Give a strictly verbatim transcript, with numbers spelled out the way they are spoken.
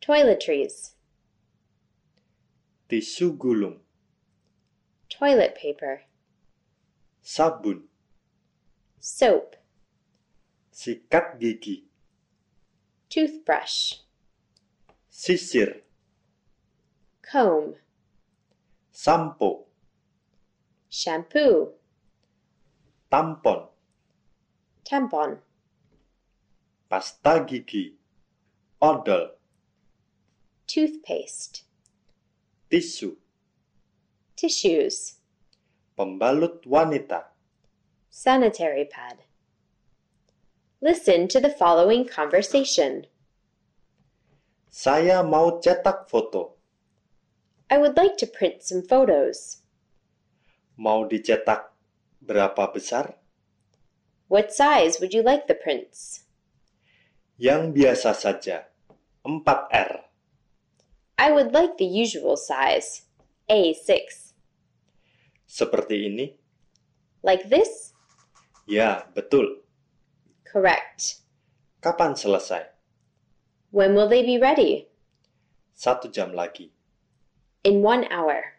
Toiletries. Tisu gulung. Toilet paper. Sabun. Soap. Sikat gigi. Toothbrush. Sisir. Comb. Sampo. Shampoo. Tampon. Tampon. Pasta gigi. Odol. Toothpaste. Tisu. Tissues. Pembalut wanita. Sanitary pad. Listen to the following conversation. Saya mau cetak foto. I would like to print some photos. Mau dicetak berapa besar? What size would you like the prints? Yang biasa saja. empat R. I would like the usual size, A six. Seperti ini? Like this? Ya, betul. Correct. Kapan selesai? When will they be ready? Satu jam lagi. In one hour.